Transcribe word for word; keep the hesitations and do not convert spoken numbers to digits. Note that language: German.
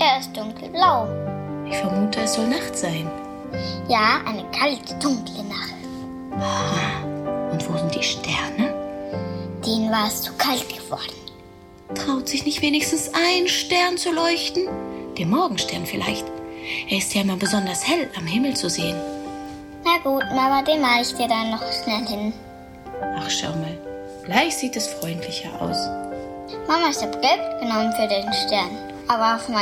Er ist dunkelblau. Ich vermute, es soll Nacht sein. Ja, eine kalte, dunkle Nacht. Aha. Und wo sind die Sterne? Denen war es zu kalt geworden. Traut sich nicht wenigstens ein Stern zu leuchten? Der Morgenstern vielleicht. Er ist ja immer besonders hell am Himmel zu sehen. Na gut, Mama, den mache ich dir dann noch schnell hin. Ach, schau mal. Gleich sieht es freundlicher aus. Mama, ich habe Gelb genommen für den Stern. Aber auf